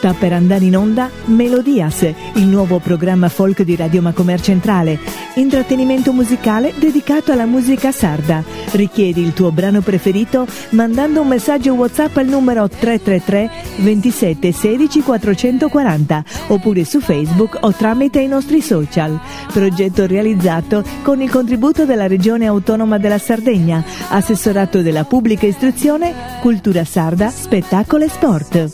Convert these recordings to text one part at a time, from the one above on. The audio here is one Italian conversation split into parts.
Sta per andare in onda Melodias, il nuovo programma folk di Radio Macomer Centrale, intrattenimento musicale dedicato alla musica sarda. Richiedi il tuo brano preferito mandando un messaggio WhatsApp al numero 333 27 16 440 oppure su Facebook o tramite i nostri social. Progetto realizzato con il contributo della Regione Autonoma della Sardegna, Assessorato della Pubblica Istruzione, Cultura Sarda, Spettacolo e Sport.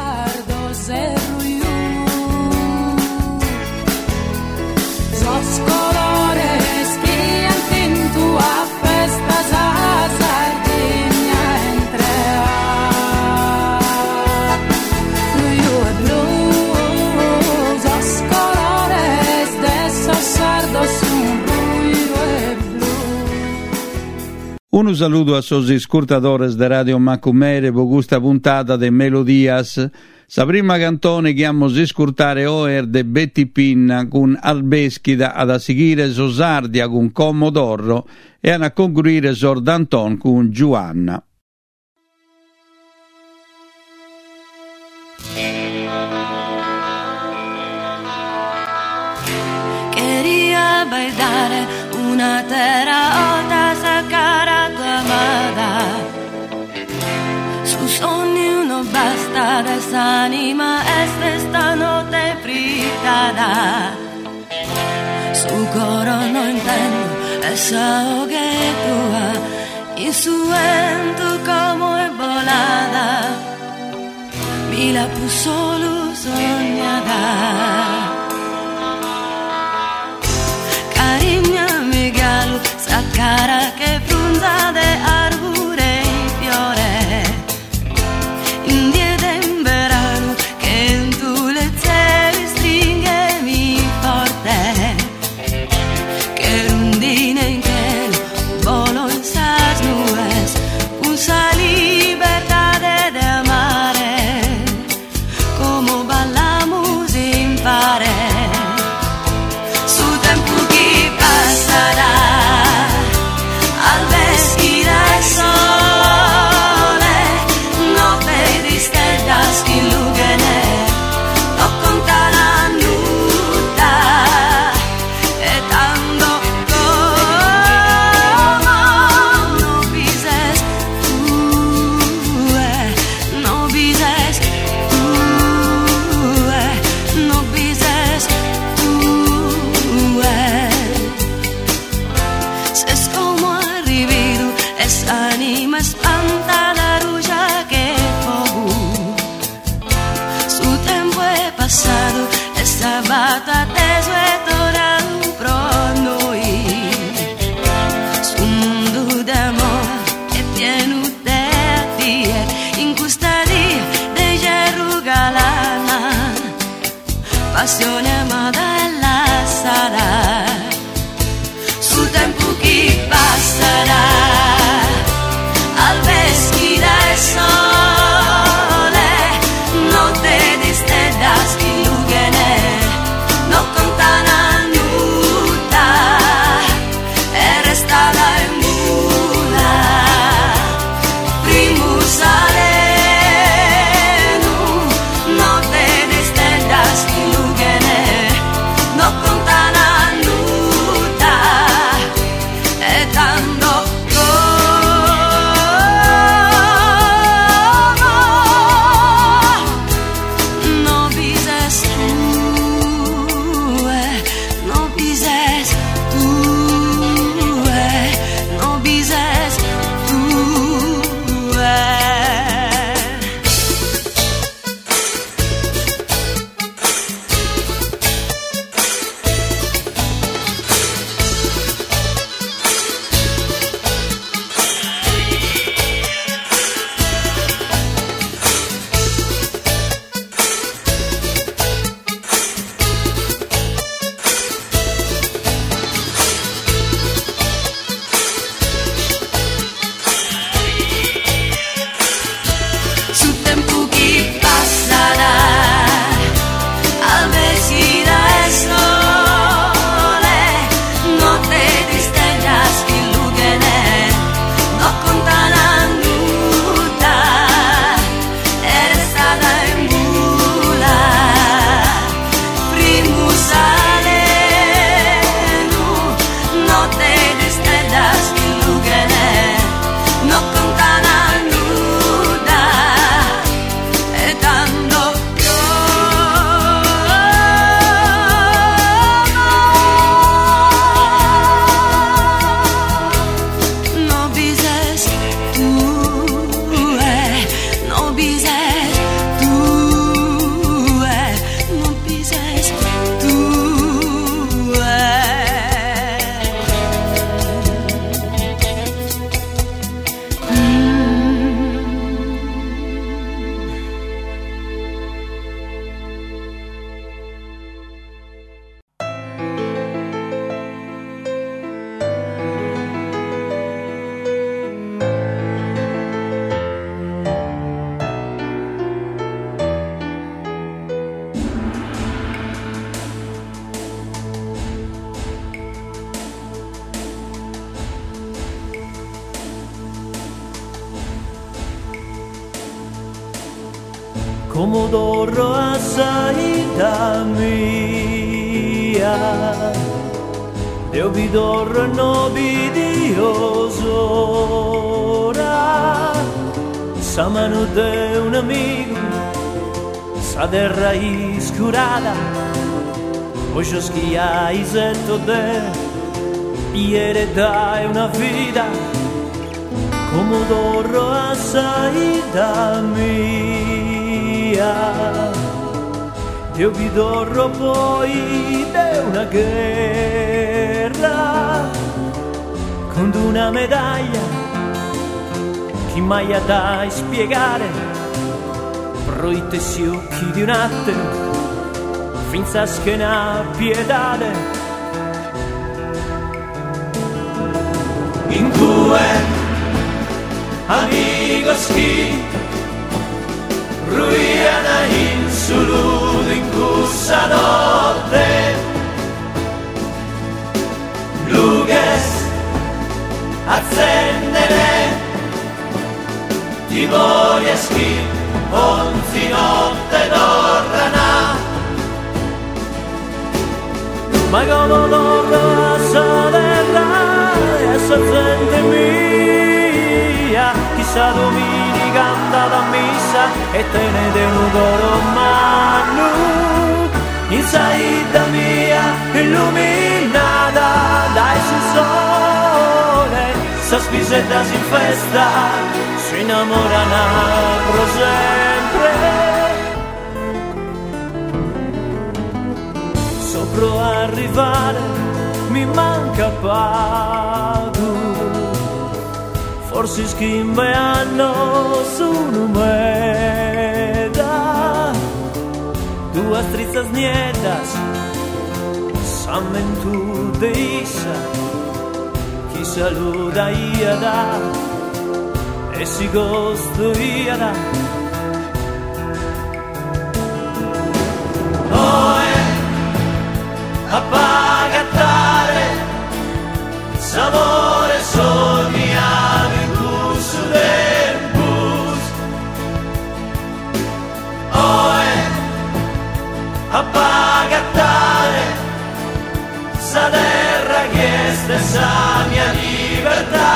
Un saluto a sos ascoltadores de Radio Macumere per questa puntata de Melodias. Sa prima cantone che amo ascoltare oer de Betty Pinna con Albeschida ad a seguire Sosardia con Commodoro e a concludere Sor Danton con Giovanna. Quería bailar una terra alta, sacar a tu amada. Su sogno no basta, desanima esta notte fritada. Su coro no intendo esa hoguetua, insuento como es volada. Mi la puso luz soñada. Cara che frunza de arbore in fiore, indietro in verano che in tu le zeri stringemi forte, che rondine in cielo volo in sas nubes, usa libertà de amare, como ballamos in pare, su tempo che passerà. Passione amata e la sarà, sul tempo che passerà, al veschi del sole, notte di stellas che lugene, non contana nuda, e resta la mula, primo sale. Notte di stellas che lugene pises tu, non pises tu. Comodoro assai da mia, Deo bidorro no bidiosora, sa mano de un amigo, sa terra iscurata, poi c'è schia isetto de, ieri dai una vita, Comodoro assai da mia. Dio vi dorro poi di una guerra con una medaglia che mai ha da spiegare proitte si occhi di un attimo finza schena pietate in due amico schi ruiana in suludo in cussa notte Luges accendere ti voglio schi onzi notte torrana ma come torna a saderra e sa gente mia chissà domenica andata a messa e te ne denudo romano in saida mia illuminata dai sul sole sa spisetta si festa si innamorano per sempre sopra arrivare mi manca pago forse schimbe hanno su numera due strizzas nietas sammentu de isa chi saluda iada e si gosto iada oe appagattare sapore sogniamo in curso del bus oe appagattare sa terra chiesta e sa mia libertà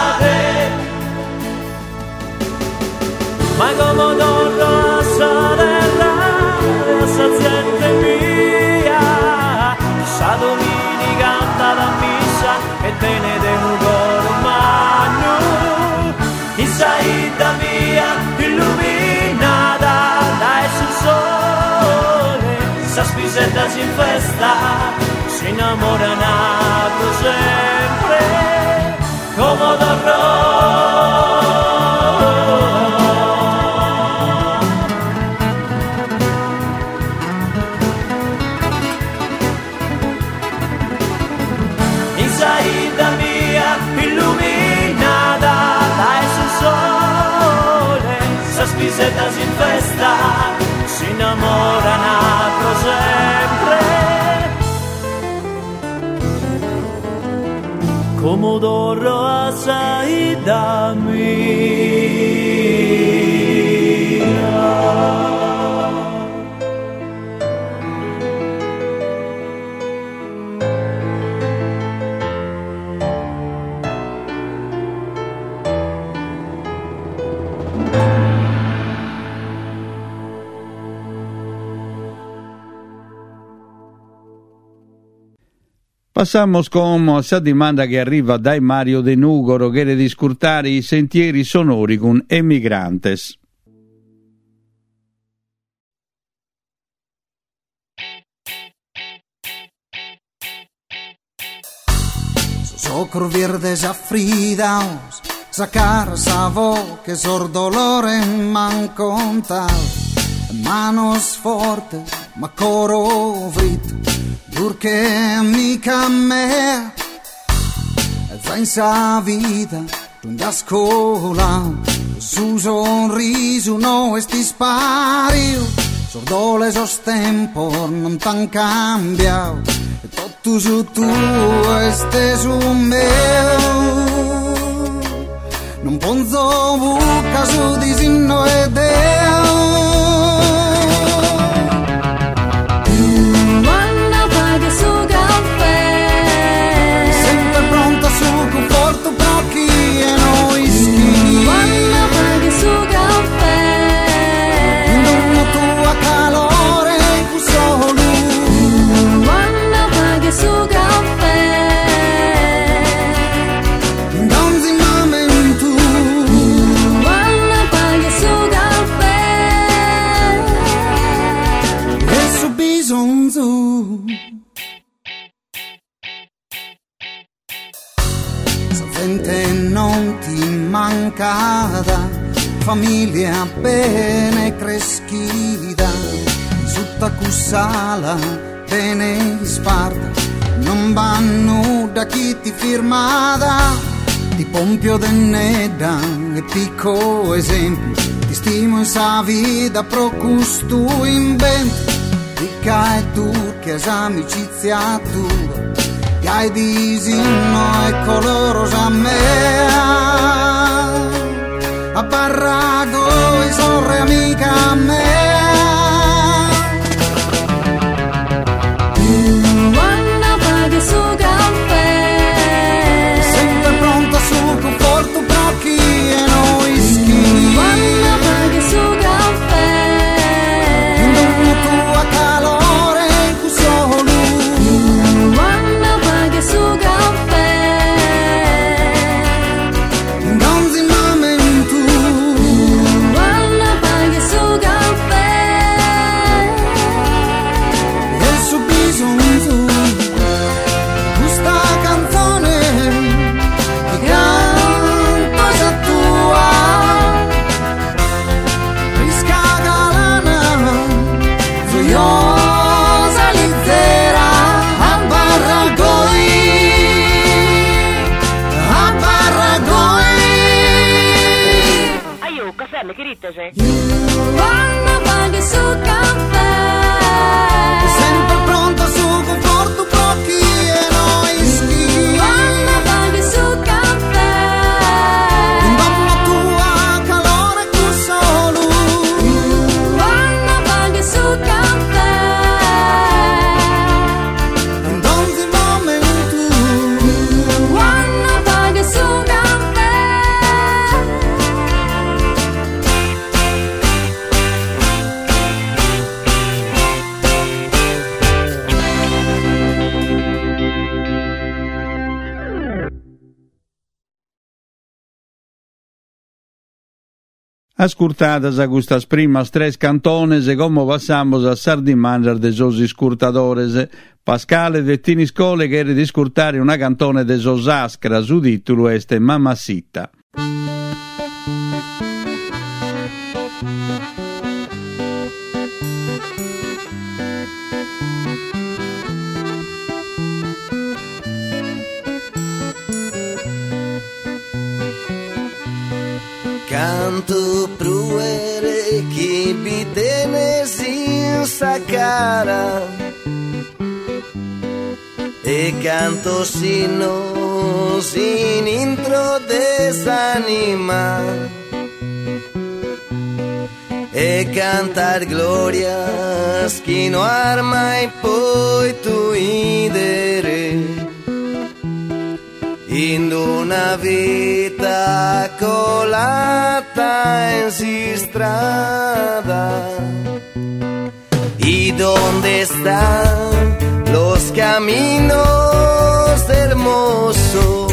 ma come torno a sa terra e sa gente mia sa domenica andata a missa e te ne denudo romano in saida mia illuminata dai sul sole sa spisetta si festa si innamorano per sempre come Saida mia illuminata dai sul sole sa spisetta si festa si innamorano per sempre Comodoro a Saida mia Passamos con essa domanda che arriva dai Mario De Nugoro, che è di scurtare i sentieri sonori con Emigrantes. Ciocro verde s'affridaus, sa cara sa vo che sor dolore manconta. Manos forte, ma coro fritto, dur che mica me. Senza vita, da scuola, su sorriso no esti spario, sordole sostempo non t'han cambiato, e tutto su tu este su meu, non ponzo buca su disinno e deo. Non ti mancada, famiglia bene creschida, sutta cussala bene sparta, non vanno da chi ti firmada, ti pompio denneda e picco esempio, ti stimo in sa vita pro custu invento, di che tu che amicizia tua. Che hai disinno e colorosa mea, a barrago e sorre amica mea. Quando paghi su caffè, sempre pronto su conforto brocchi e noi schi. Quando paghi su caffè, in dono tua calore cu solo. Su caffè, non si mamen tu, quando paghi su caffè, e su bisogno questa canzone che canto sa tua, risca galana, gioiosa leggera, a barragoi. Che ritta c'è? Quando paghi su caffè, sempre pronto su conforto pochi e noi schi. quando paghi su caffè, In dono tua calore tu solo. quando paghi su caffè, In ogni momento quando paghi su caffè. Ascoltadas a gustas primas tres cantones e como passamos a sardimangiar de sos scurtadores. Pascale de Tini Scole che era di scurtare una cantone de sos Ascra, su titolo este Mamacita. Canto pruere chi bitene senza cara e canto sino sin intro desanima e cantar glorias chi no arma e poi tu idere in una vita colata en si strada. ¿Y dónde están los caminos hermosos?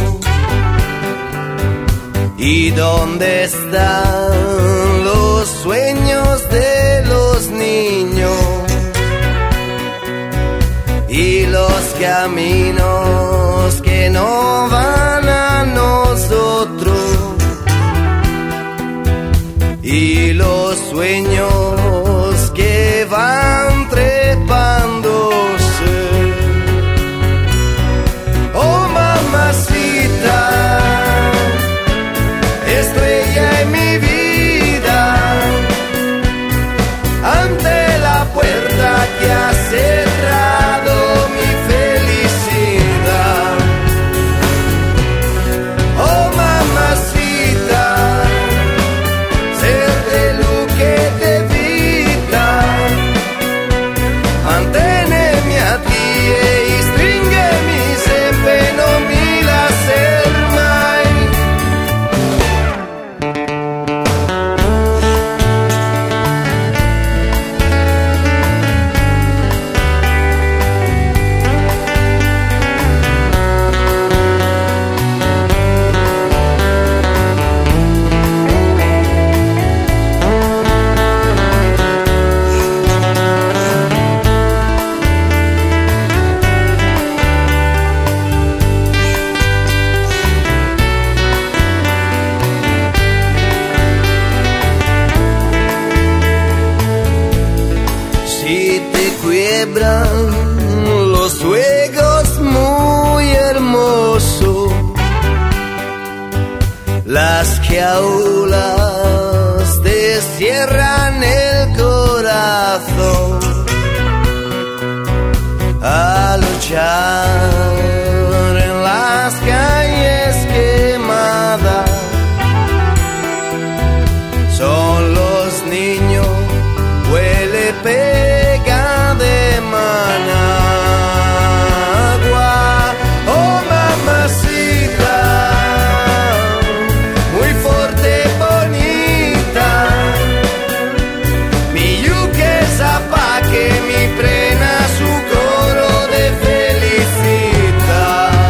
¿Y dónde están los sueños de los niños? Y los caminos que que no van a nosotros y los sueños que van trepándose. Oh mamacita, estrella en mi vida, ante la puerta que ha cerrado mi felicidad. Oh mamacita, ser de lo que te evita, manténeme a ti e stringemi sempre, non mi lascer mai. Si te quiebran los juegos muy hermosos, las jaulas te cierran el corazón a luchar en las calles quemadas. Son los niños, huele pega de Managua. Oh mamacita, muy fuerte, bonita, mi yuque zapa que mi prena su coro de felicidad.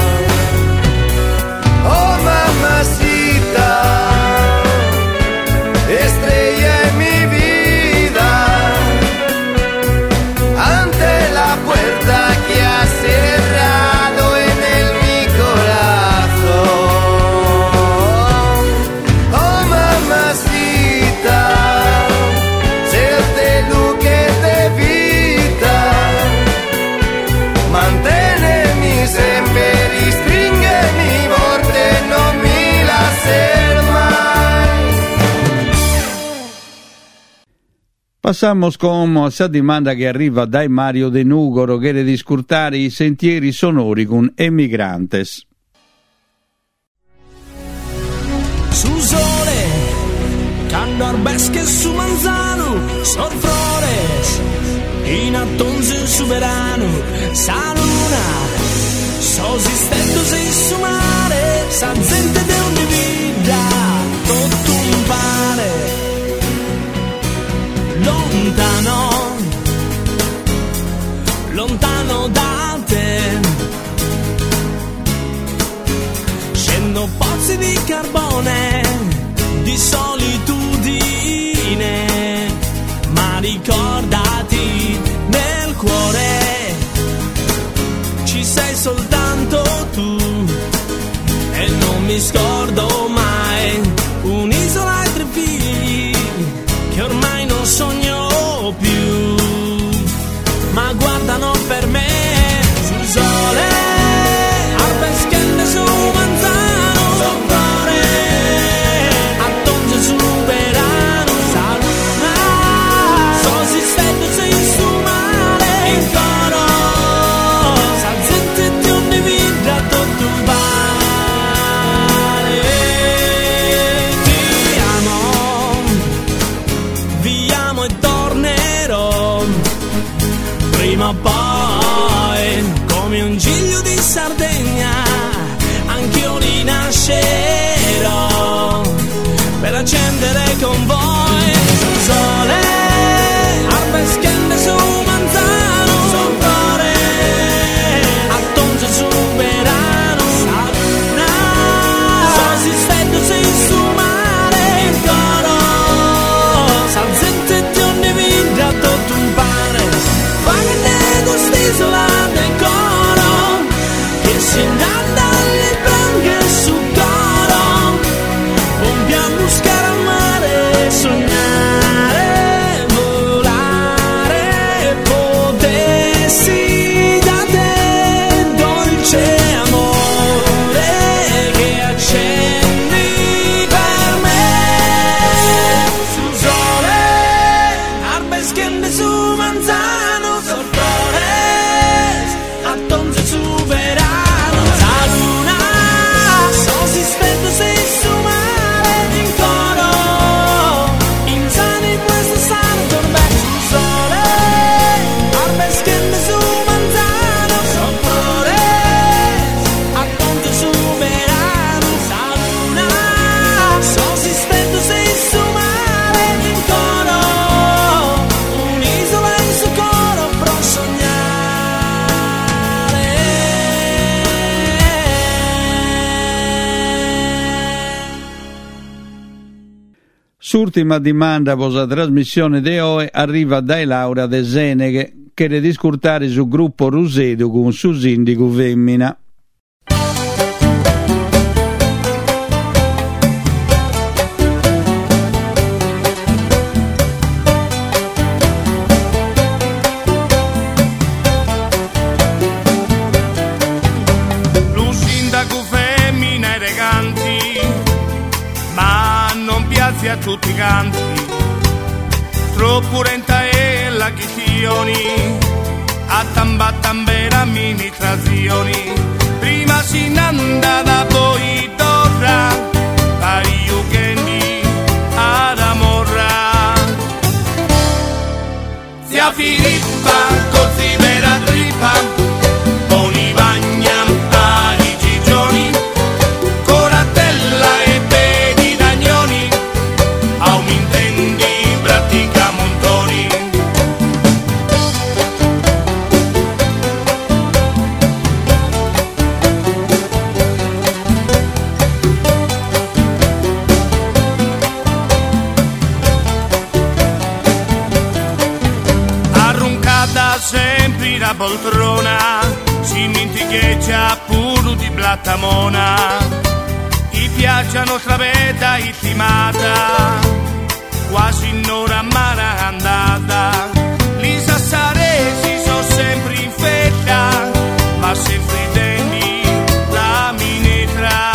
Oh mamacita, estrella en mi vida, ante la puerta que ha cerrado en el mi corazón. Oh mamacita, ser de lo que te evita, manténemi sempre, stringemi morte, non mi lascer mai. Passamos con essa domanda che arriva dai Mario De Nugoro, che di scurtare i sentieri sonori con Emigrantes. Su sole, canno arbesche su manzano, son flores, in attonze su verano, sa luna, so sistendose su mare, sa gente de ogni vita, tutto un pare. Lontano, lontano da te, scendo pozzi di carbone, di solitudine, ma ricordati, nel cuore ci sei soltanto tu, e non mi scordo mai, un'isola e 3 figli, che ormai non sogno più, ma guardano per me sul sole, arbesche su manzano, son flore, attonze su verano, sa luna, so si stendo sei su mare, in coro, sa gente di ogni vita, tutto un vale, ti amo, vi amo e tornerò, prima o poi, come un giglio di Sardegna, anch'io rinascerò, per accendere con voi sul sole, arbesche su manzano, son flore, attonze su verano, sa luna, so si stendo sei su mare, in coro, sa gente di ogni vita, tutto un pane, fa che ne gusta. l'ultima domanda per la trasmissione di oggi arriva dai Laura de Seneghe, che le discurtare sul gruppo Rusedo con su sindico femmina. Lo sindaco femmina eleganti, ma non piace a tutti i canti, troppo renta e la chitioni, a tambera amministrazioni, prima si nanda da poi torra, pari weekendi ad amorra. Zia Filippa, così vera trippa, boni bagna ai gigioni, coratella e pedi d'agnoni, aumentendi pratica montoni. Arroncata sempre la poltrona, si dimenticheggia pure di blattamona, gli piace la nostra vita intimata, quasi un'ora mara andata, li sassaresi sono sempre in fetta, ma sempre i denti la minetra.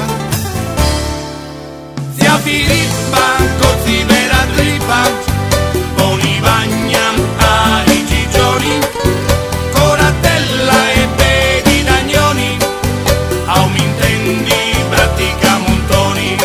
Zia Filippa, così vera trippa, boni bagna ai gigioni, coratella e pedi d'agnoni, aumentendi pratica montoni.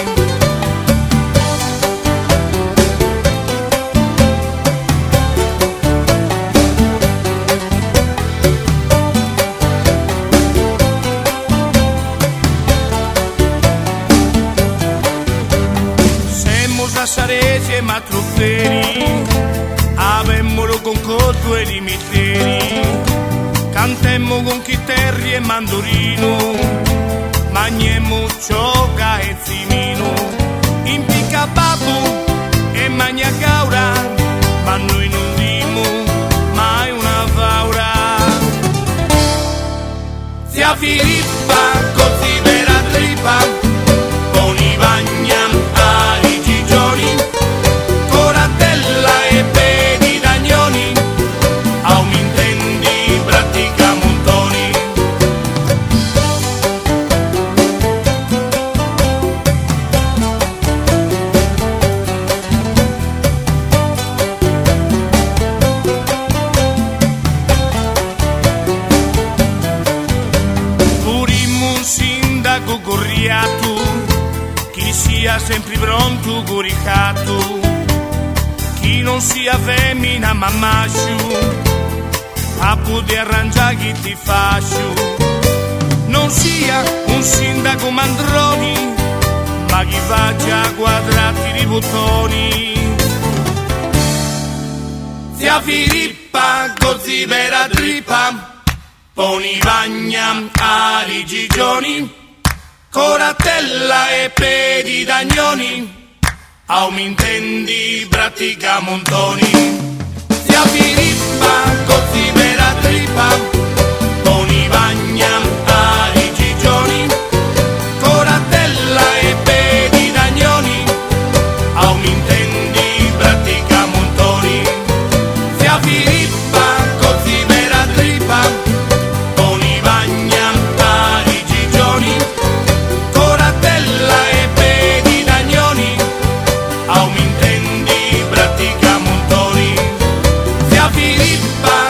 Semmo sassaresi e matrufferi, avemmolo con cotto e limiteri, cantemmo con chitarri e mandorino, magnemmo cioca e zimino, impicca babbo e magna caura, ma noi non dimmo mai una faura. Zia Filippa, così vera trippa, boni bagna ai gigioni, coratella e pedi d'agnoni, aumentendi pratica montoni. Purimmo un sindaco corriato, chi sia sempre pronto coricato, chi non sia femmina ma maschio, a poter arrangiare chi ti fascio. Non sia un sindaco mandroni, ma chi faccia quadrati di bottoni. Zia Filippa, così vera trippa, poni bagna ai gigioni, coratella e pedi d'agnoni, aumentendi pratica montoni. Zia Filippa, così vera trippa, poni bagna ai gigioni, coratella e pedi d'agnoni, aumentendi pratica montoni. Zia Filippa, così vera trippa, poni bagna ai gigioni, coratella e pedi d'agnoni, aumentendi pratica montoni. Zia Filippa,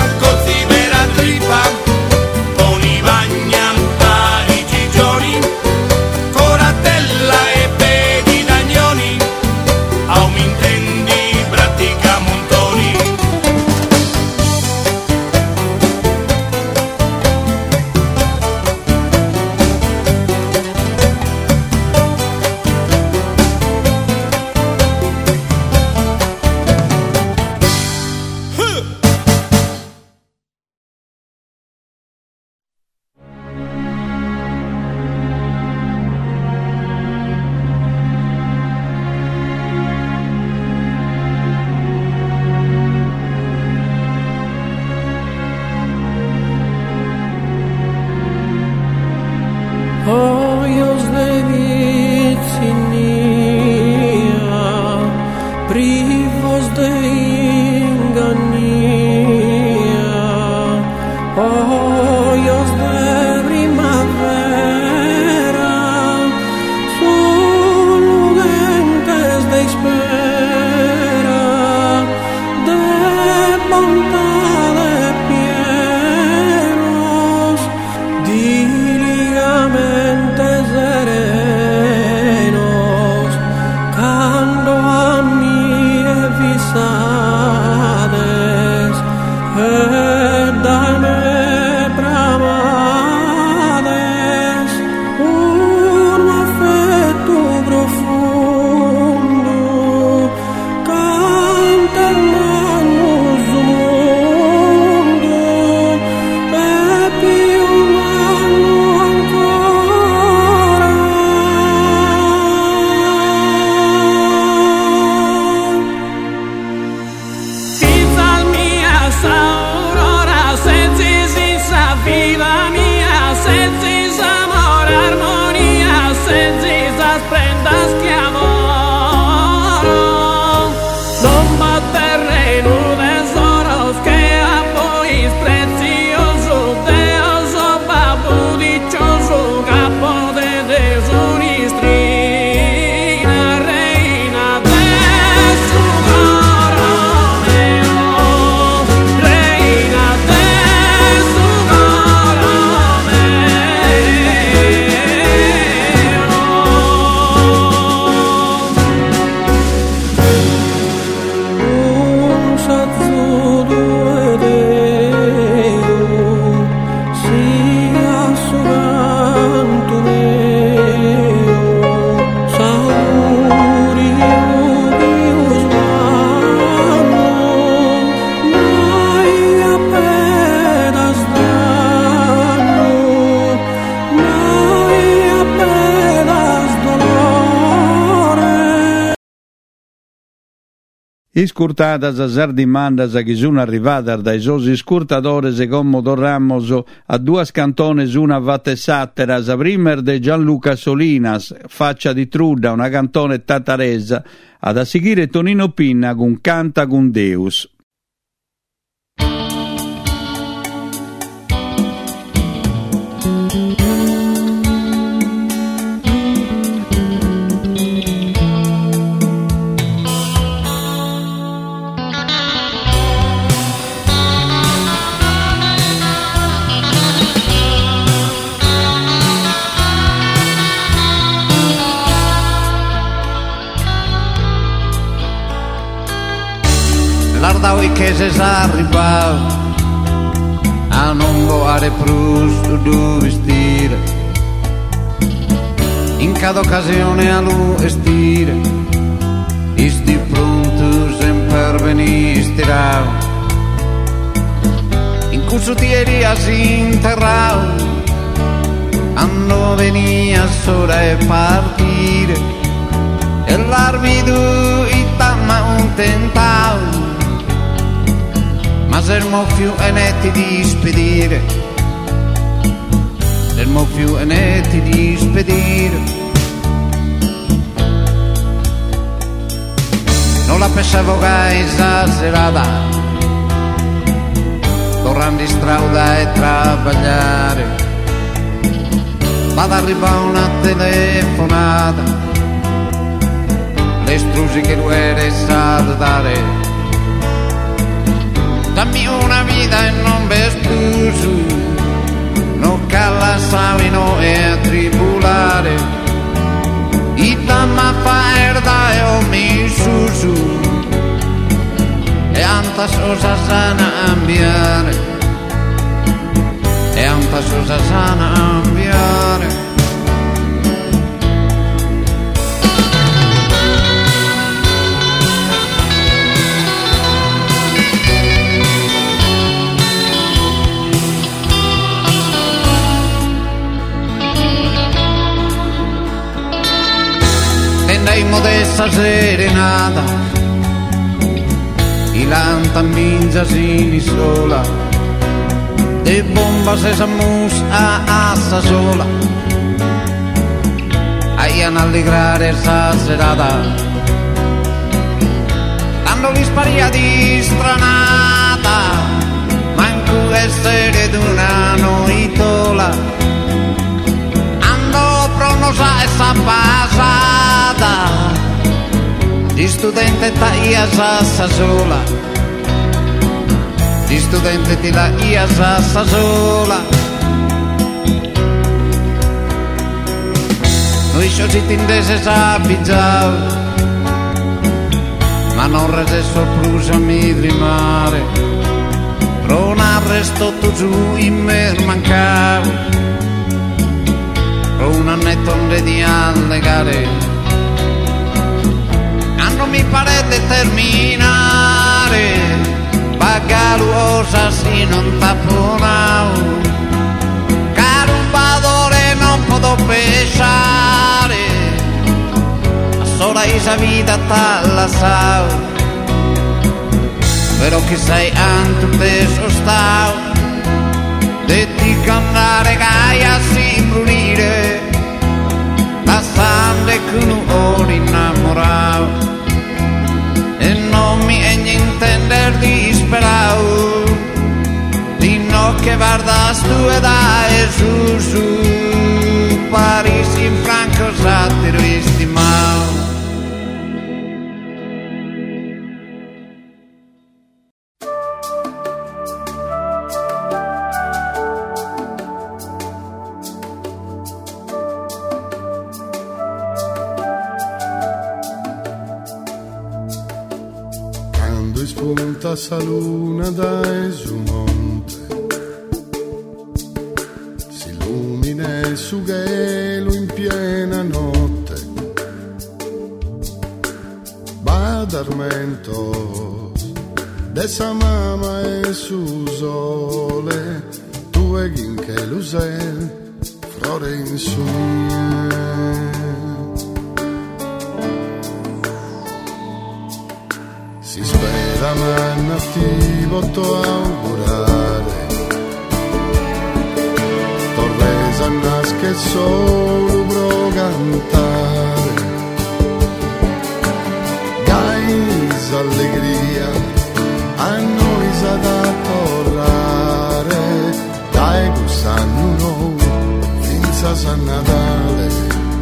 Iscurtadas a sardimandas a chi sono arrivadas dai sosi scurtadores e commodo Ramos a due cantones una vatte satteras, a primer de Gianluca Solinas, Faccia di Trudda, una cantone tataresa, ad a seguire Tonino Pinna con Canta con Deus. Lardau i che se s'arribau a non voare prus du vestire, in cada occasione a lu estire, isti pronto sempre veni stirau, in cusutieria si interrau, anno venia sola e partire, e l'arvidu itama un tentau, ma se il più è netti di spedire, se il più è netti di spedire, non la pensavo che esagerata, tornando in strada e travagliare, vado arriva una telefonata, le strusi che vuole salutare. Dammi una vita e non vespusu, non calla savino e tribulare, itama faerda e omi susu, e antas osa sana ambiare, e antas osa sana ambiare. Tendai modesta serenata, i lantammingiasini sola, de bomba se s'ammus a assa sola, aian allegrare sa serata, dando l'isparia di stranata, manco essere d'una noitola, ando pronosa e sa passata, di studente taia sa sola, di studente ti la ia sa sola. Noi sciocchi tindese sa pigiau, ma non rese sorprusa mi rimare, non arresto tu giù in me mancavo, un annetto di allegare, non mi pare determinare, pagaluosa si non tapponau, caro un padore non posso pesciare, a sola isa vita t'allasau, però chi sei anto peso stau, de ti cantare gaia si brunire, la sande che un oro innamorau, e non mi è intender disperau, di no che vardas tu e da Gesù, Paris in Franco satiro istimau. Spunta sa luna da su monte, si illumina su gelo in piena notte, badarmentos de sa mama e su sole, tu e in che lusel flore in su. Si da manna ti voto augurare Torresa nasce solo pro cantare Gais allegria a noi sa da torrare dai quest'anno no finza San Natale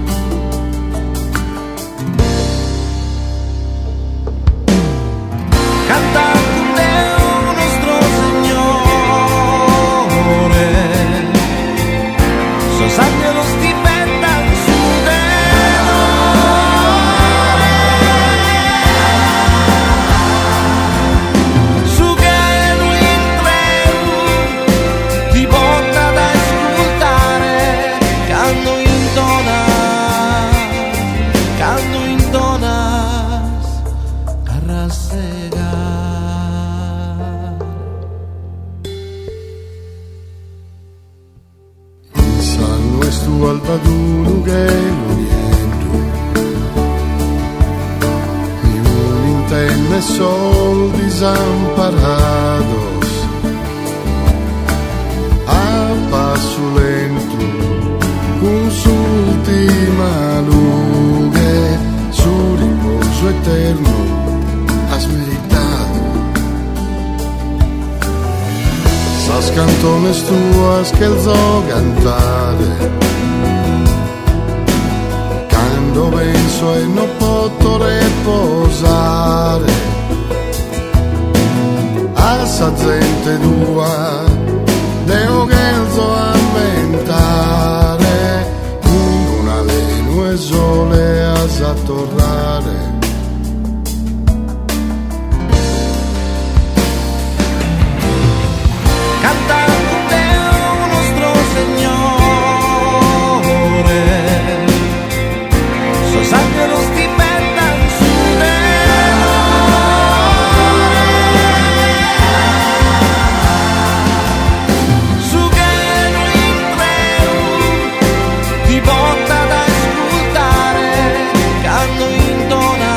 Albaduno che non niente ni un intende solo desamparados a passo lento con s'ultima luce su riposo eterno has meritato sas cantones tuas che il zo cantare penso e non posso riposare a sa gente tua devo che so inventare con una leno e sole a sa tornare cantante un nostro Signore sangue lo stipenda su su che non intreu di botta da ascoltare canto intona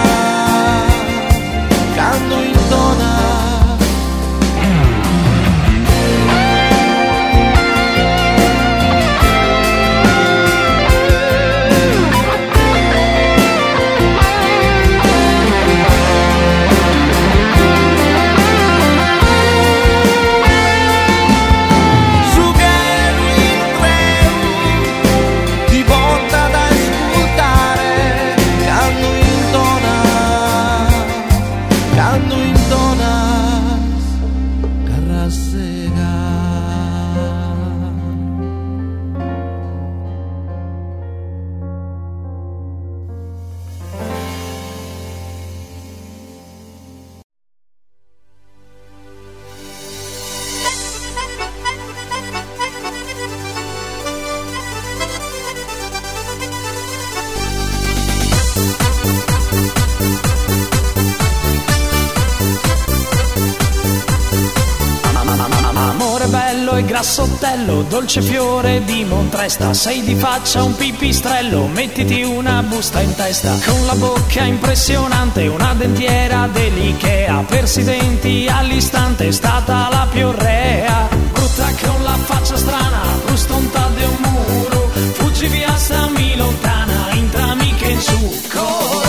Grassottello, dolce fiore di Montresta, sei di faccia un pipistrello, mettiti una busta in testa. Con la bocca impressionante, una dentiera dell'Ikea, persi i denti all'istante, è stata la piorrea. Brutta con la faccia strana, brustonta di un muro, fuggi via, stammi lontana, entrami che in succo.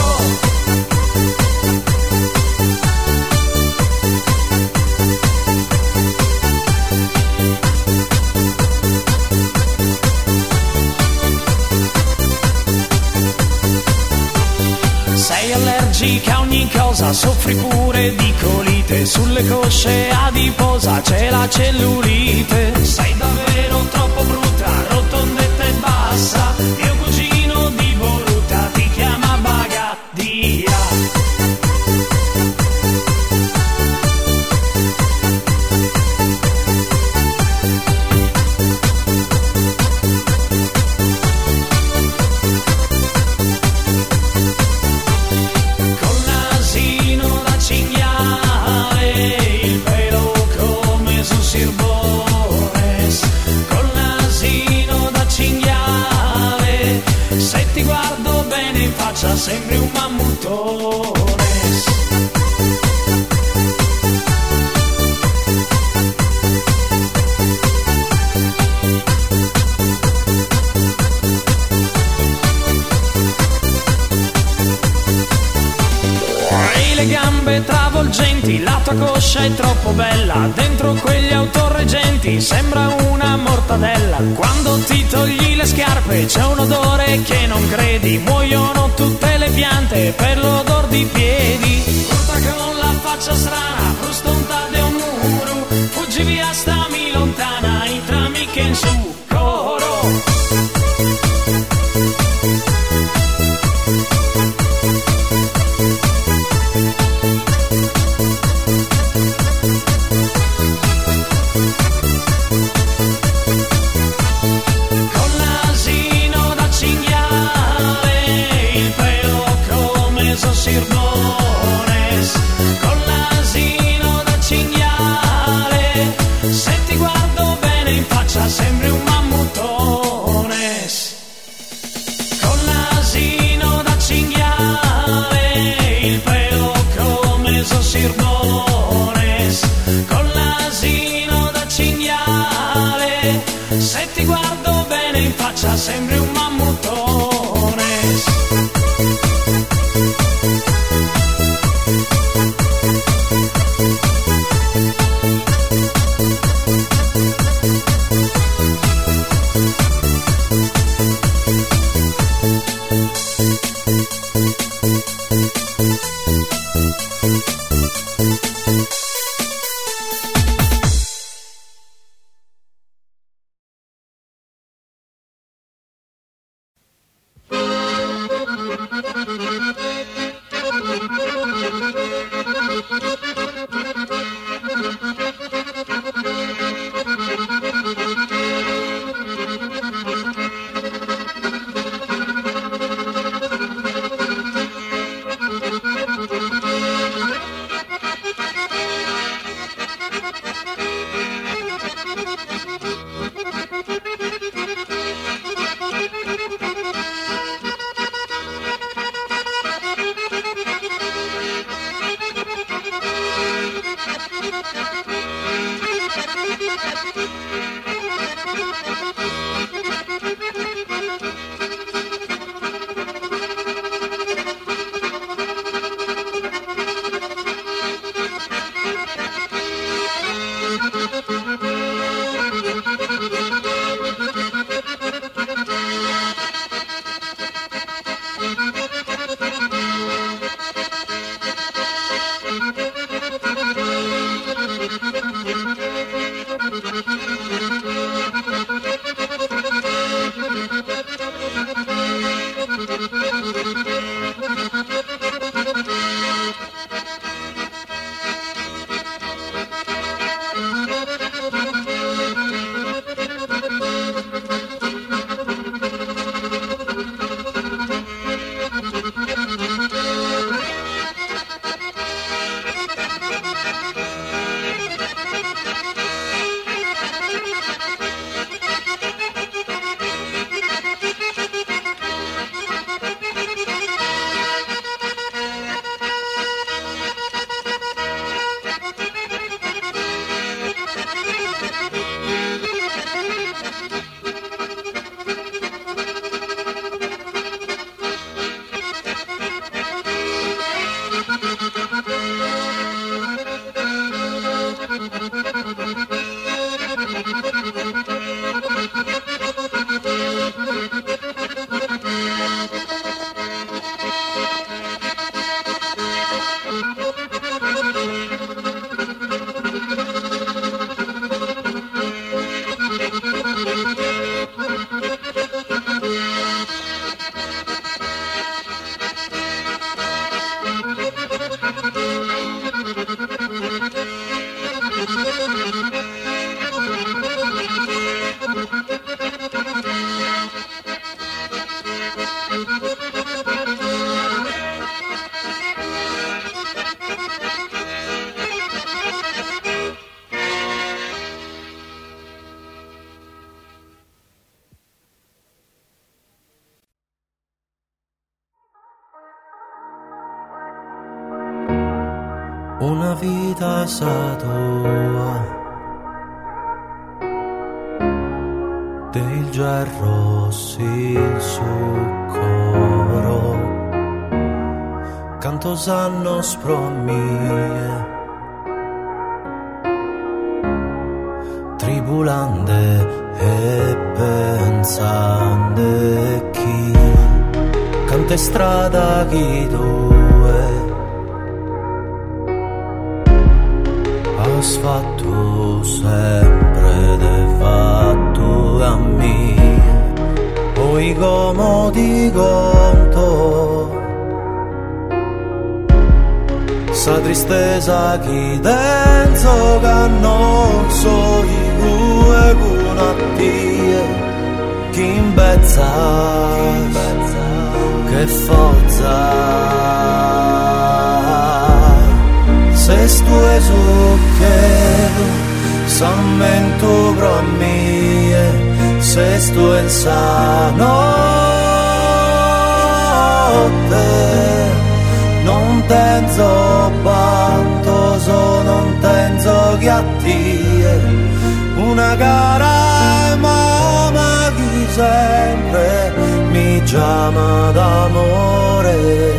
Sei allergica a ogni cosa, soffri pure di colite, sulle cosce adiposa c'è la cellulite. Sei davvero troppo brutta, rotondetta e bassa, mio cugino di Boruta ti chiama Bagadia. Sembri un mammutone. tua coscia è troppo bella, dentro quegli autorreggenti sembra una mortadella. Quando ti togli le scarpe c'è un odore che non credi, muoiono tutte le piante per l'odor di piedi. Curta con la faccia strana, frustonta de un muro, fuggi via, stammi lontana, entrami che in su coro. Con l'asino da cinghiale, il pelo come Sirmones. Con l'asino da cinghiale, se ti guardo bene in faccia sembri un mammutones. Con l'asino da cinghiale, il pelo come Sirmones. Con l'asino da cinghiale, se ti guardo bene in faccia sembri un mammutones. Una vita satua del già rossi il succoro canto sanno spromie tribulante e pensante chi canta strada chi due has fatto sempre de fatto a me poi come ti conto sa tristezza chi dentro che non so io e con a te chi imbezza che forza se stu e zucchero sammento pro mie se stu in sa notte non tenzo bantoso, non tenzo ghiattie, una cara mamma chi sempre mi chiama d'amore.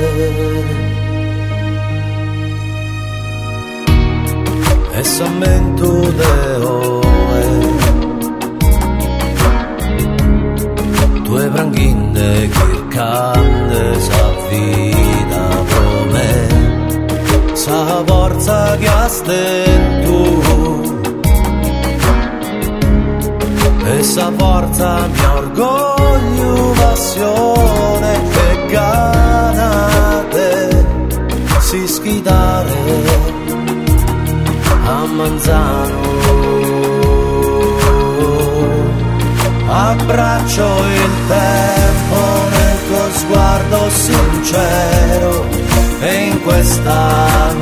E sammento de oe, tue branghinde chircande sa vita pro me, sa forza che has tu e sa forza mi orgoglio passione che ganate si schidare a Manzano abbraccio il tempo nel tuo sguardo sincero e in questa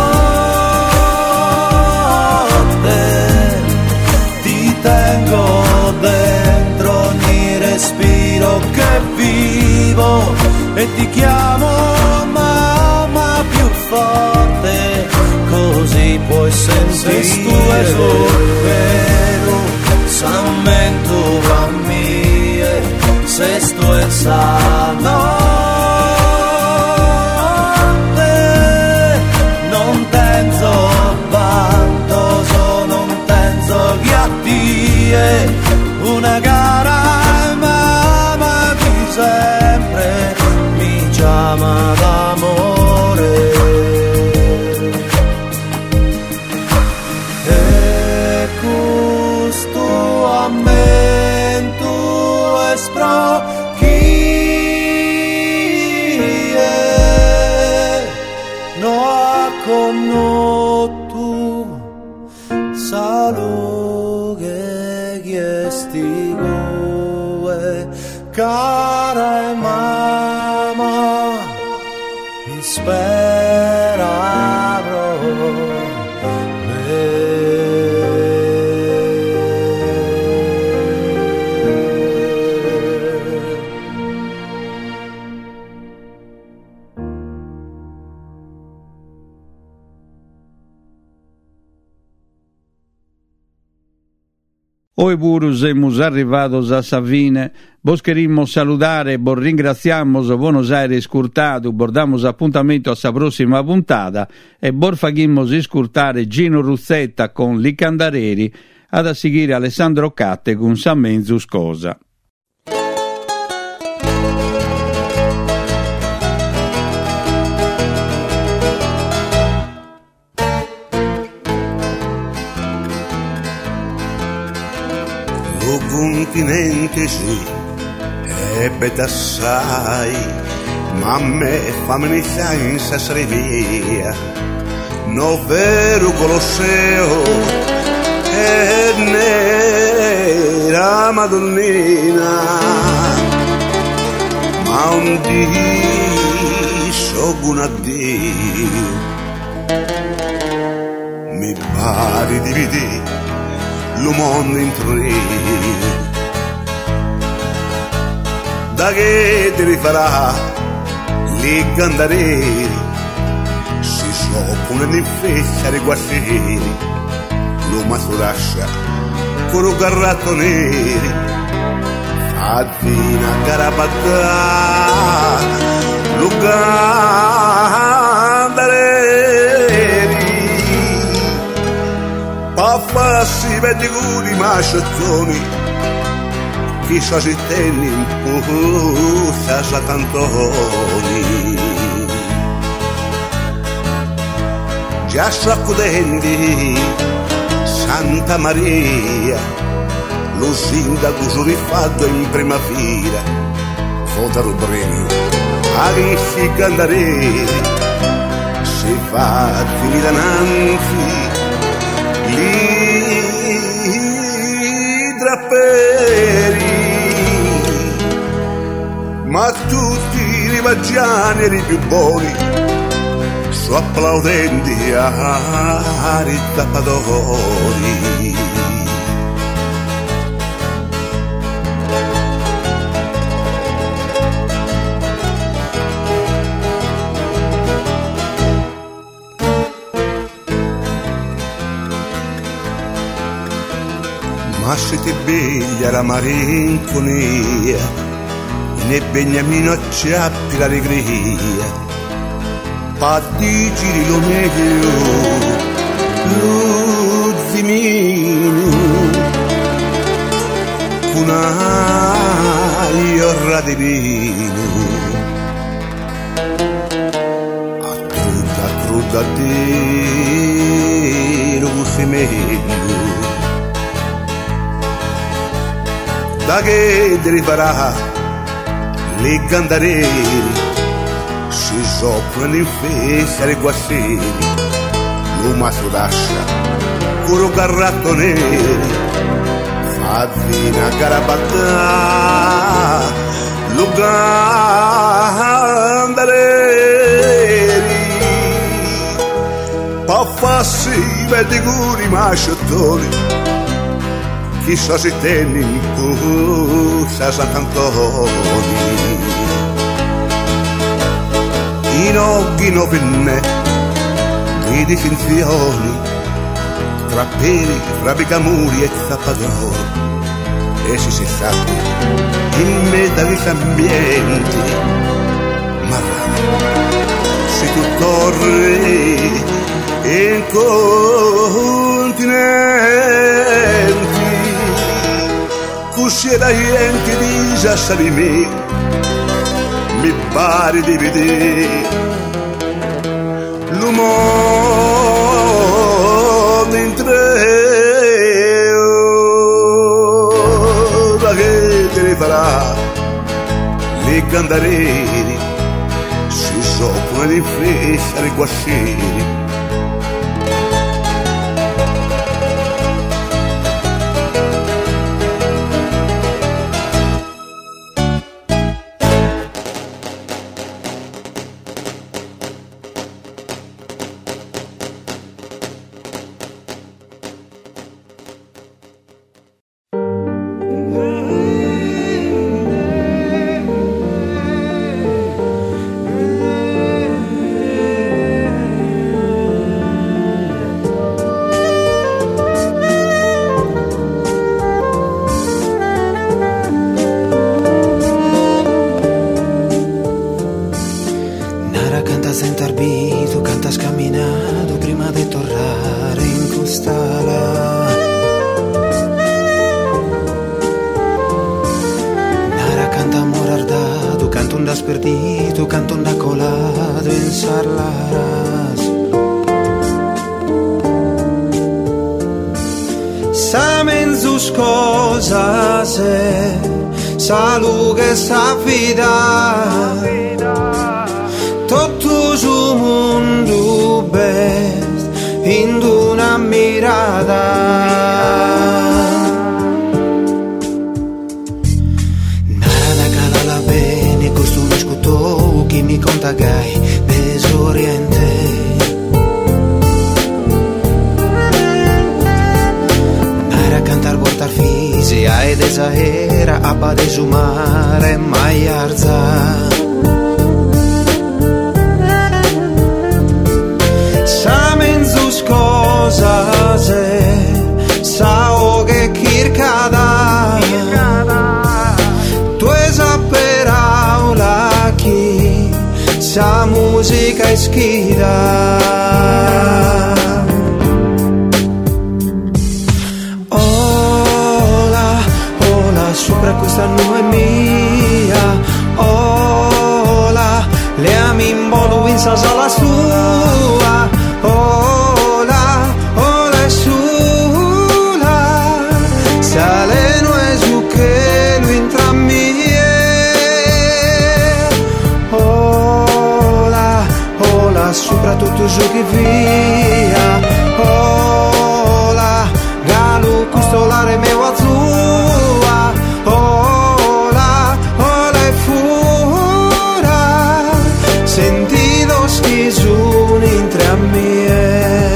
notte ti tengo dentro ogni respiro che vivo e ti chiamo mamma più forte così puoi sentire se tu è vero sammento a mie se tu è sano non tenzo vantoso non tenzo ghiattie una gara mamma di sempre mi chiama d'amore e questo ammento espro chi è no ha conosciuto salo che chiestigo cara mamma mi spera Oi puru semus arrivados a sa fine, vos querimos saludare e vos ringraziamos Buenos Aires iscurtadu, vos damos appuntamento a sa prossima puntata e vos faghimos iscurtare Gino Ruzzetta con Li Candareri, ad a seguire Alessandro Catte con Sa Menzus Cosa. Lo continente sì, ebbe d'assai, ma a me fammi senza srevia, no vero Colosseo e nera Madonnina, ma un dì so un addio, mi pare di vedere lo mondo in tre da che ti rifarà li candareri si soppone di feccia di guassieri lo masurascia con un carratto neri fazzina carapattà lo candareri Paffassi vedi curi mascettoni, chissà si tenni in pussa Sant'Antoni. Già saccudenti Santa Maria, lo sindaco surifatto in prima fila, fotaro bremi, arissi candareri, si fa finita nanzi, li drapperi, ma tutti i rivaggiani e i più buoni sono applaudenti a ritappatori. Ma se ti biglia la marinconia, ne beniamino acciappi l'allegria, padigiri lo meglio, lo zimino, una iorra di vino, a cruda di lo meglio. Da che ti rifarà le candareri, si soffrono in festa le guasseri, l'uomo su dascia, curo carratto neri, fazzi una carabattà, lo candareri, paffassi vedi curi mascettoni, chissà si tenni in pussa Sant'Antoni. In occhi no penne di distinzioni, tra peli, fra bicamuri e zappatori, e si sappia in mezzo agli ambienti, ma si tu torri in continenti, così da gente di assali me, mi pare di vedere l'uomo in tre, da che te ne farà le candareri, si soffrono di festa le guasseri. Tutto su mondo best in una mirada. Nada cala la bene costume scuto che mi conta gai desoriente. Nara cantar portar fisi a edesahera a padesumare mai arza. Cosa se sao che kirkada tu per aula chi sa musica e schida esa sola sua. Ola, ola e sula, sale no è su che lui entrambi. Ola, ola, soprattutto giochi via. Ola, galu custolare meo azzurra. Ola, ola e fura, sentido schizun intre a mie.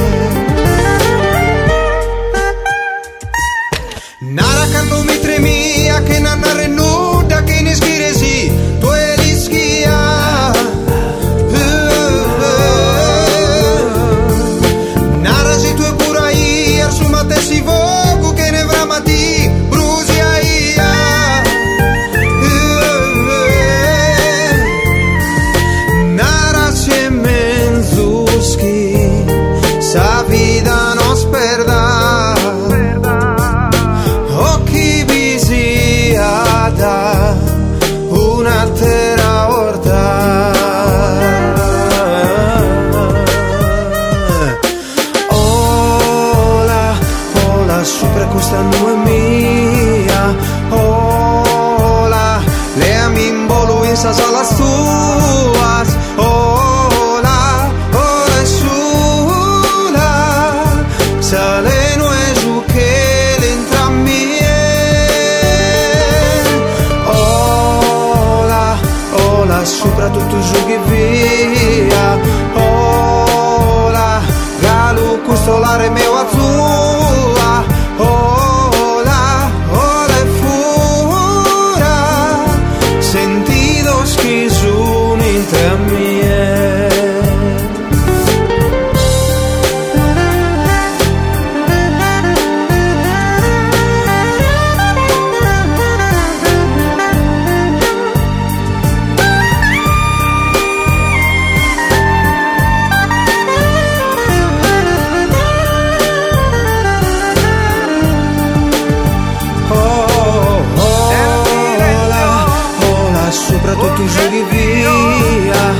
Nara canto mi tremia che nannare nuda che ne schiresi tu e li schia. Nara si tu e pura ier su mate si vogu che ne vramati brusi a ia. Nara si e menzuski sa vida nos perda. Occhi visiata una terra orta. Ola, ola, sopra questa nube mia. Ola, le ami in volo in sa sala stuas. Ola, ola e sula, sale no è giù che l'entrambi. Ola, ola, soprattutto giochi via. Ola, galu custolare meo azzurra. Ola, ola e fura, sentido schizun intre a mie. Soprattutto giochi via.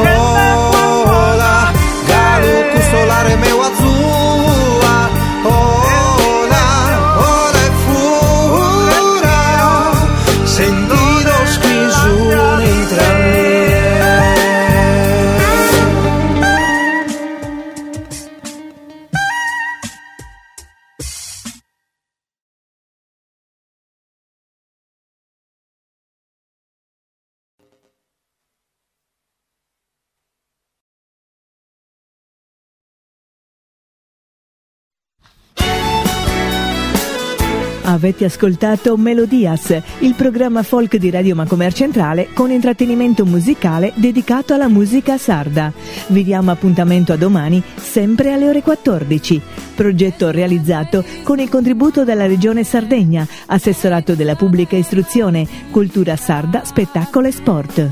Ola, galu custolare meo azzurra. Ola, ola e fura, sentido schizun intre a mie. Avete ascoltato Melodias, il programma folk di Radio Macomer Centrale con intrattenimento musicale dedicato alla musica sarda. Vi diamo appuntamento a domani, sempre alle ore 14. Progetto realizzato con il contributo della Regione Sardegna, Assessorato della Pubblica Istruzione, Cultura Sarda, Spettacolo e Sport.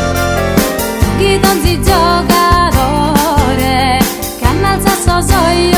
Giocatore che annalza il suo